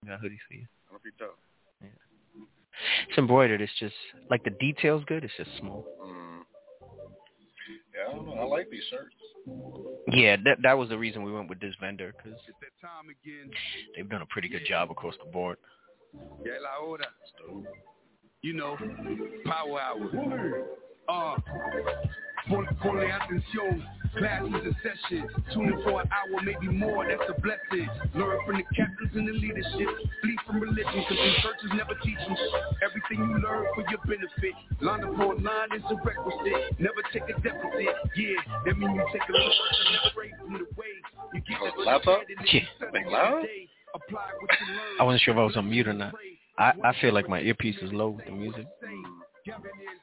We got hoodies for you. That'll be dope. Yeah. It's embroidered. It's just like the detail's good. It's just small. Yeah, I don't know. I like these shirts. Yeah, that was the reason we went with this vendor, because they've done a pretty good job across the board. You know, power hour. Ponle atención, class is in session. Tune in for an hour, maybe more, that's a blessing. Learn from the captains and the leadership. Flee from religion, cause the churches never teach you. Everything you learn for your benefit. Line upon line is a requisite. Never take a deficit. Yeah, that means you take a look straight from the way. You get that laptop? Yeah. Make loud? I wasn't sure if I was on mute or not. I feel like my earpiece is low with the music. Yeah,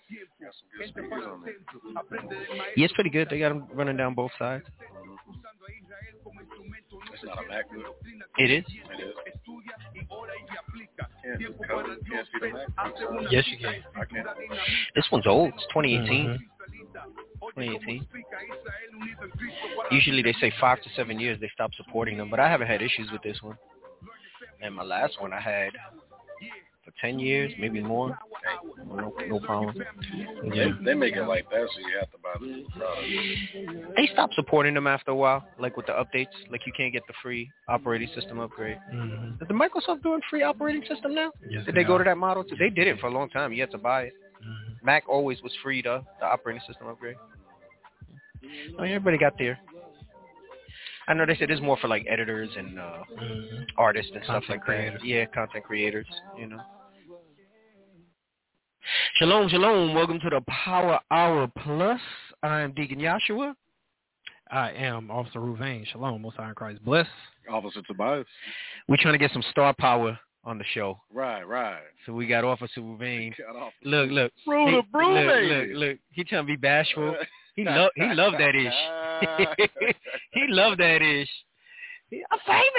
it's pretty good. They got them running down both sides. It's not a MacBook. It is? It is. Can't see the MacBook. Yes, you can. I can. This one's old. It's 2018. 2018. Usually they say 5 to 7 years they stop supporting them, but I haven't had issues with this one. And my last one I had for 10 years, maybe more. No problem. Yeah. They make it like that, so you have to buy the product. They stopped supporting them after a while, like with the updates. Like you can't get the free operating system upgrade. Mm-hmm. Is the Microsoft doing free operating system now? Yes, Did they go to that model too? They did it for a long time. You had to buy it. Mm-hmm. Mac always was free, the operating system upgrade. I mean, everybody got there. I know they said it's more for like editors and artists and stuff like that. Yeah, content creators, you know. Shalom, shalom. Welcome to the Power Hour Plus. I'm Deacon Joshua. I am Officer Ruvain. Shalom, Most High in Christ. Bless. Officer Tobias. We're trying to get some star power on the show. Right. So we got Officer Ruvain. Look. Look. He trying to be bashful. He loved that ish. He loved that ish. I'm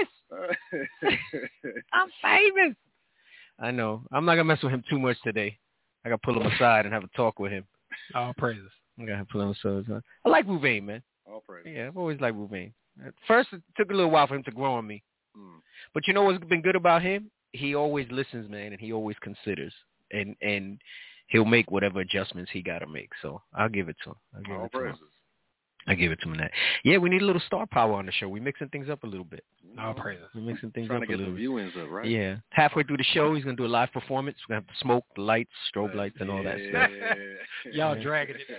famous. I know. I'm not gonna mess with him too much today. I gotta pull him aside and have a talk with him. All praises. I gotta pull him aside. I like Ruvain, man. All praises. Yeah, I've always liked Ruvain. At first, it took a little while for him to grow on me. But you know what's been good about him? He always listens, man, and he always considers. And he'll make whatever adjustments he got to make. So I'll give it to him. I give it to him that. Yeah, we need a little star power on the show. We're mixing things up a little bit. All praises. We're mixing things up a little bit. Trying to get the viewings up, right? Yeah. Halfway through the show, he's going to do a live performance. We're going to have the smoke, the lights, strobe lights, and all that stuff. Y'all dragging it.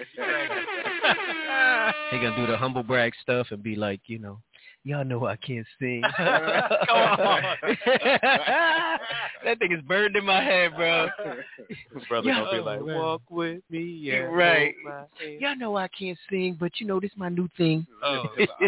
He's going to do the humble brag stuff and be like, you know, y'all know I can't sing. Come on. That thing is burned in my head, bro. Brother gonna be like, walk with me. Yeah, right. Y'all know I can't sing, but you know this is my new thing. Oh,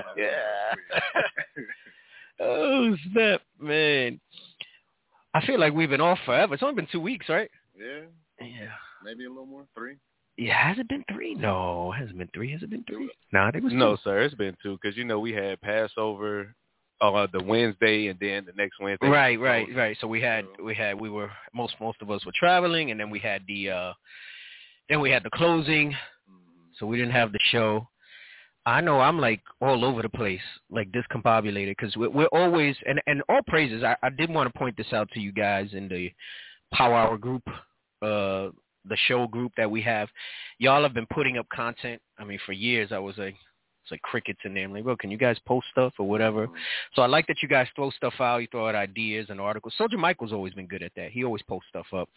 Oh, snap, man. I feel like we've been off forever. It's only been 2 weeks, right? Yeah. Maybe a little more. 3. Yeah, has it been 3? No, it hasn't been 3. Has it been 3? No, I think it was 2. No, sir, it's been 2 because, you know, we had Passover the Wednesday and then the next Wednesday. Right. So we were most of us were traveling, and then we had the closing, so we didn't have the show. I know I'm like all over the place, like discombobulated, because we're always and all praises. I did want to point this out to you guys in the Power Hour group, the show group that we have. Y'all have been putting up content. I mean, for years I was like, it's like crickets in there. I'm like, well, can you guys post stuff or whatever? So I like that you guys throw stuff out. You throw out ideas and articles. Soldier Michael's always been good at that. He always posts stuff up.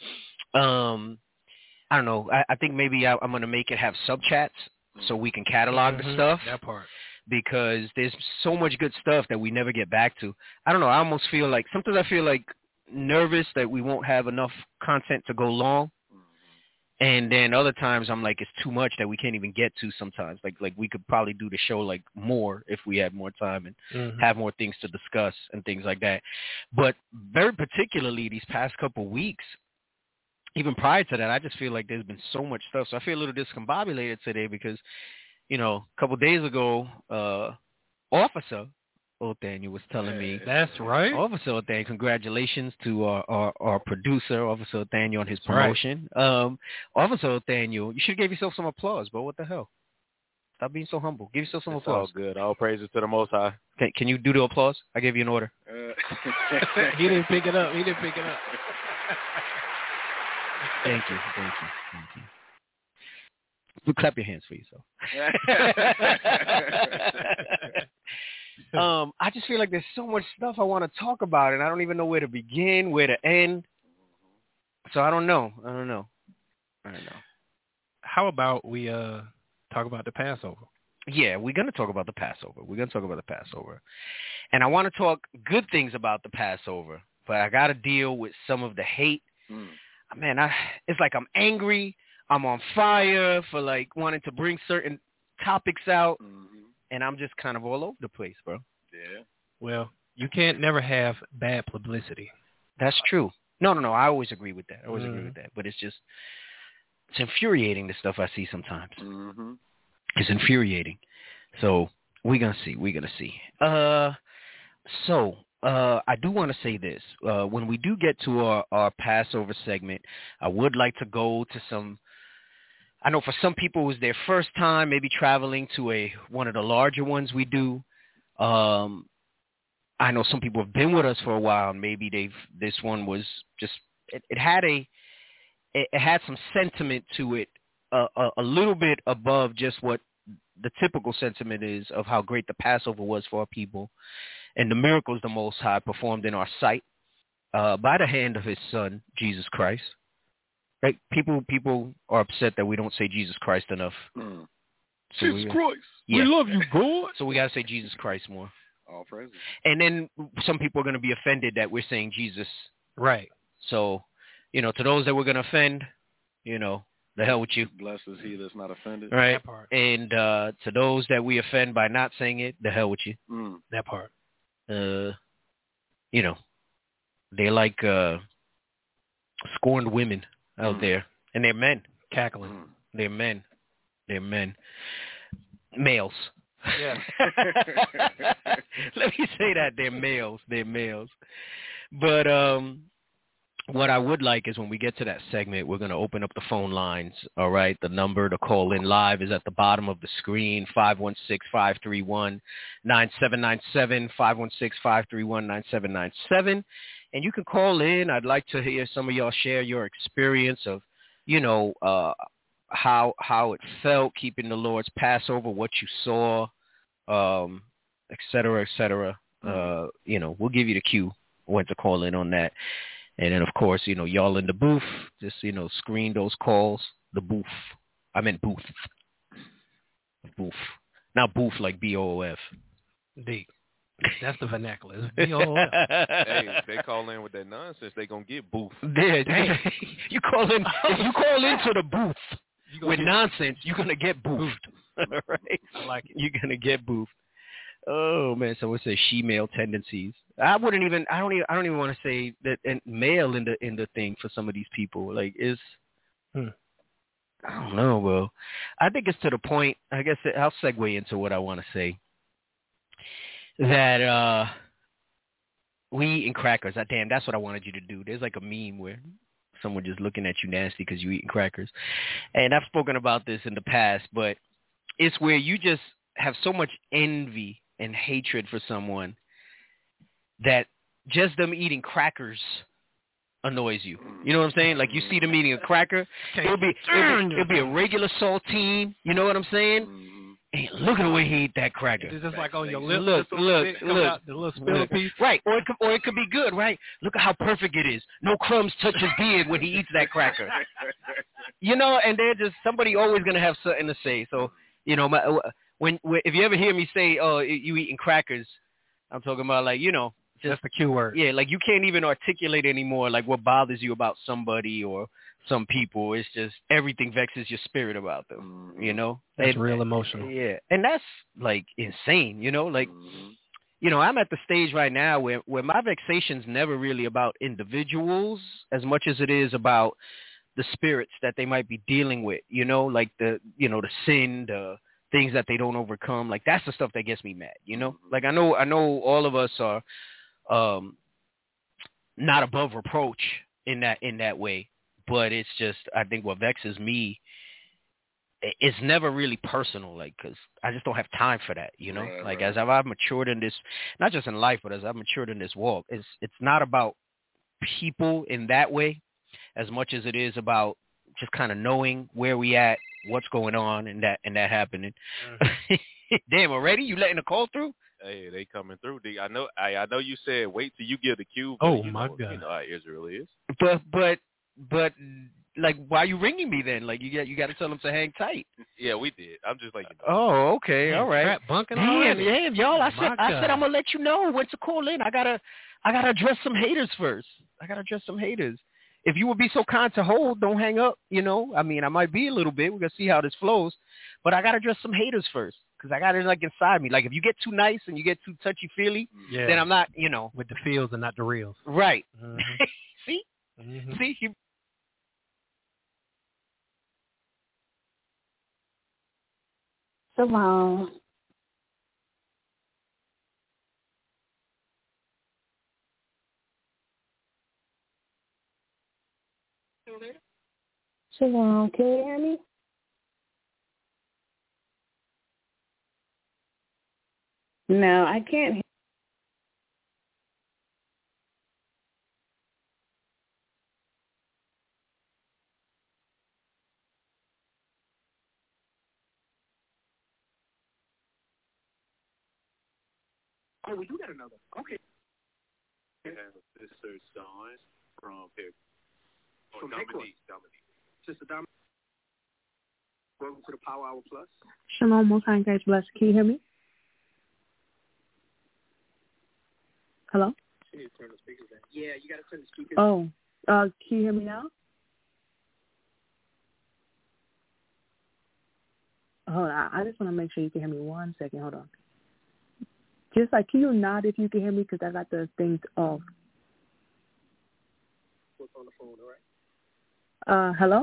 I don't know. I think maybe I'm going to make it have sub chats so we can catalog the stuff. That part. Because there's so much good stuff that we never get back to. I don't know. I almost feel like, sometimes I feel like nervous that we won't have enough content to go long. And then other times I'm like, it's too much that we can't even get to sometimes. Like we could probably do the show like more if we had more time and have more things to discuss and things like that. But very particularly these past couple weeks, even prior to that, I just feel like there's been so much stuff. So I feel a little discombobulated today because, you know, a couple days ago, Officer Othaniel was telling me. That's right. Officer Othaniel, congratulations to our producer, Officer Othaniel, on his promotion. Right. Officer Othaniel, you should give yourself some applause, bro. What the hell? Stop being so humble. Give yourself some It's applause. all good. All praises to the Most High. Can you do the applause? I gave you an order. He didn't pick it up. Thank you. You clap your hands for yourself. I just feel like there's so much stuff I want to talk about, and I don't even know where to begin, where to end. So I don't know. How about we talk about the Passover? Yeah, we're going to talk about the Passover. And I want to talk good things about the Passover, but I got to deal with some of the hate. Man, it's like I'm angry. I'm on fire for like wanting to bring certain topics out, and I'm just kind of all over the place, bro. Yeah. Well, you can't never have bad publicity. That's true. No. I always agree with that. But it's infuriating, the stuff I see sometimes. It's infuriating. So we're going to see. I do want to say this. When we do get to our Passover segment, I would like to go to some, I know for some people it was their first time maybe traveling to one of the larger ones we do. I know some people have been with us for a while, and maybe this one was just, it had some sentiment to it, a little bit above just what the typical sentiment is of how great the Passover was for our people and the miracles the Most High performed in our sight by the hand of his Son, Jesus Christ. Right? People are upset that we don't say Jesus Christ enough. So Jesus Christ. Yeah. We love you, God. So we got to say Jesus Christ more. All praises. And then some people are going to be offended that we're saying Jesus. Right. So, to those that we're going to offend, the hell with you. Blessed is he that's not offended. Right. That part. And to those that we offend by not saying it, the hell with you. That part. They're like scorned women out there. And they're men. Cackling. They're men. Males. Yeah. Let me say that. They're males. But what I would like is when we get to that segment, we're going to open up the phone lines, all right? The number to call in live is at the bottom of the screen, 516-531-9797, 516-531-9797. And you can call in. I'd like to hear some of y'all share your experience of, how it felt keeping the Lord's Passover, what you saw, et cetera, et cetera. We'll give you the cue when to call in on that. And then, of course, y'all in the booth, just, screen those calls. The booth. I meant booth. Booth. Not booth like B-O-O-F. D. That's the vernacular. It's B-O-O-F. Hey, if they call in with that nonsense, they going to get booth. Yeah, you call in. If you call into the booth with nonsense, you're going to get boofed. Right? I like it. You're going to get boofed. Oh man, so it says she-male tendencies. I don't even want to say that male in the thing for some of these people. Like I don't know, bro. I think it's to the point. I guess I'll segue into what I want to say. That we eating crackers. Damn, that's what I wanted you to do. There's like a meme where someone just looking at you nasty because you eating crackers, and I've spoken about this in the past, but it's where you just have so much envy and hatred for someone that just them eating crackers annoys you. You know what I'm saying? Like you see them eating a cracker, it'll be a regular saltine. You know what I'm saying? Hey, look at the way he eat that cracker. It's just like on your lips. Look. The little spill piece. Right, or it could be good, right? Look at how perfect it is. No crumbs touch his beard when he eats that cracker. And they're just somebody always gonna have something to say. So when if you ever hear me say, "Oh, you eating crackers," I'm talking about like just the Q word. Yeah, like you can't even articulate anymore like what bothers you about somebody or some people. It's just everything vexes your spirit about them. That's real emotional. Yeah, and that's like insane. I'm at the stage right now where my vexation's never really about individuals as much as it is about the spirits that they might be dealing with. Like the sin, the things that they don't overcome. Like that's the stuff that gets me mad. Like I know all of us are not above reproach in that way, but it's just I think what vexes me it's never really personal, like, because I just don't have time for that, you know. Right, like right. as I've matured in this, not just in life, but as I've matured in this walk, it's not about people in that way as much as it is about just kind of knowing where we at, what's going on, and that happening. Damn, already you letting the call through? Hey, they coming through. D. I know you said wait till you give the cue. But Oh, you my know, God. You know how Israel is. But like, why are you ringing me then? Like, you got to tell them to hang tight. Yeah, we did. I'm just like, Oh, okay, Damn, all right. trap bunking Damn, already? y'all. I Oh, my said God. I'm gonna let you know when to call in. I gotta address some haters first. If you would be so kind to hold, don't hang up. You know, I mean, I might be a little bit. We're gonna see how this flows, but I gotta address some haters first because I got it like inside me. Like, if you get too nice and you get too touchy feely, Yeah. then I'm not. You know, With the feels and not the reels. right? Mhm. See, Mhm. see. Shalom. Shalom. Can you hear me? No, I can't hear. Oh, we do got another. Okay. We have Sister Dawn from Dominique. Sister Dominique. Welcome to the Power Hour Plus. Shalom, Most High, guys, bless. Can you hear me? Hello? She needs to turn the speakers down. Yeah, you got to turn the speakers. Oh, can you hear me now? Hold on. I just want to make sure you can hear me. 1 second. Hold on. Just like, can you nod if you can hear me? Because I got the things off. What's on the phone, all right? Hello?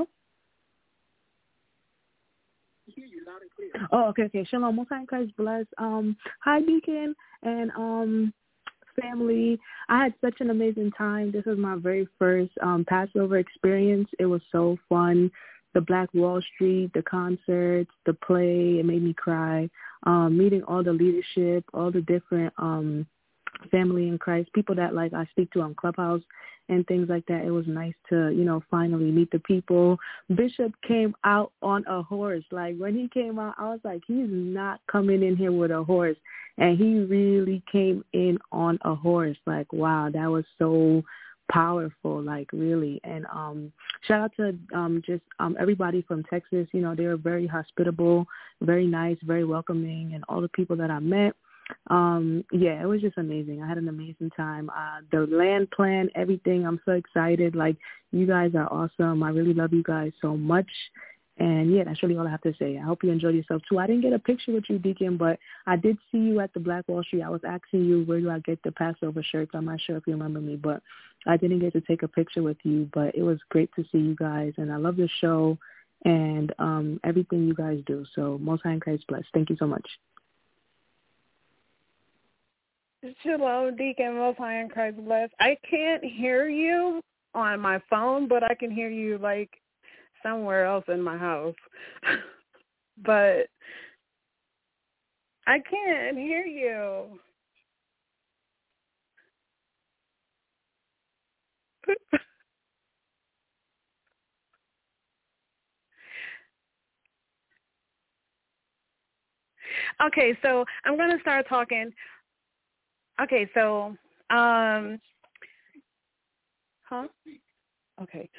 I hear you loud and clear. Oh, okay. Shalom, Most High, guys, bless. Hi, Deacon, and family. I had such an amazing time. This was my very first Passover experience. It was so fun. The Black Wall Street, the concerts, the play, it made me cry. Meeting all the leadership, all the different family in Christ, people that like I speak to on Clubhouse and things like that. It was nice to, finally meet the people. Bishop came out on a horse. Like, when he came out, I was like, he's not coming in here with a horse. And he really came in on a horse. Like, wow, that was so powerful, like, really. And shout out to everybody from Texas. They were very hospitable, very nice, very welcoming, and all the people that I met. It was just amazing. I had an amazing time. The land plan, everything, I'm so excited. Like, you guys are awesome. I really love you guys so much. And yeah, that's really all I have to say. I hope you enjoyed yourself too. I didn't get a picture with you, Deacon, but I did see you at the Black Wall Street. I was asking you where do I get the Passover shirts. I'm not sure if you remember me, but I didn't get to take a picture with you. But it was great to see you guys, and I love the show and everything you guys do. So Most High in Christ bless. Thank you so much. Shalom, Deacon, Most High in Christ bless. I can't hear you on my phone, but I can hear you like somewhere else in my house. But I can't hear you. Okay, so I'm going to start talking. Okay, so, Okay.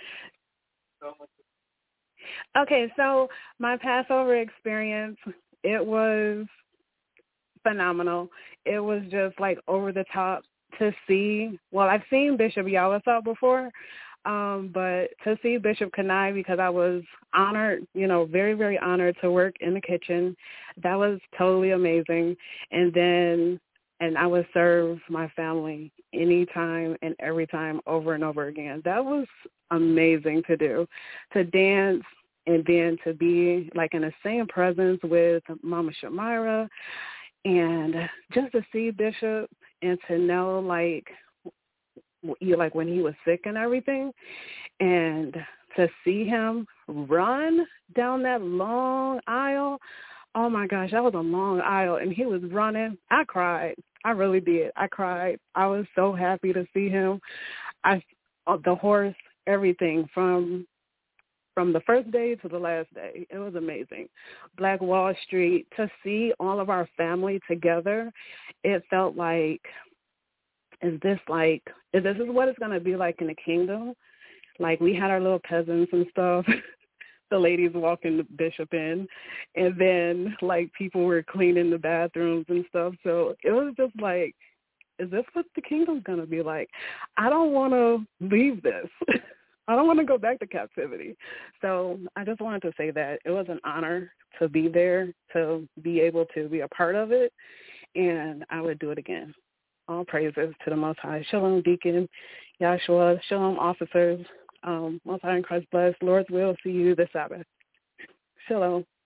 Okay, so my Passover experience, it was phenomenal. It was just like over the top to see. Well, I've seen Bishop Yawasab before, but to see Bishop Kanai, because I was honored, very, very honored to work in the kitchen. That was totally amazing. And I would serve my family anytime and every time over and over again. That was amazing to do, to dance and then to be like in the same presence with Mama Shamira and just to see Bishop and to know like when he was sick and everything, and to see him run down that long aisle, oh my gosh, that was a long aisle, and he was running. I cried. I really did. I cried. I was so happy to see him. The horse, everything from the first day to the last day. It was amazing. Black Wall Street, to see all of our family together, it felt like, is this what it's going to be like in the kingdom? Like, we had our little peasants and stuff. The ladies walking the bishop in, and then, like, people were cleaning the bathrooms and stuff. So it was just like, is this what the kingdom's going to be like? I don't want to leave this. I don't want to go back to captivity. So I just wanted to say that it was an honor to be there, to be able to be a part of it, and I would do it again. All praises to the Most High. Shalom, Deacon Yahshua. Shalom, officers. Most High in Christ bless. Lord's will, see you this Sabbath. Shalom.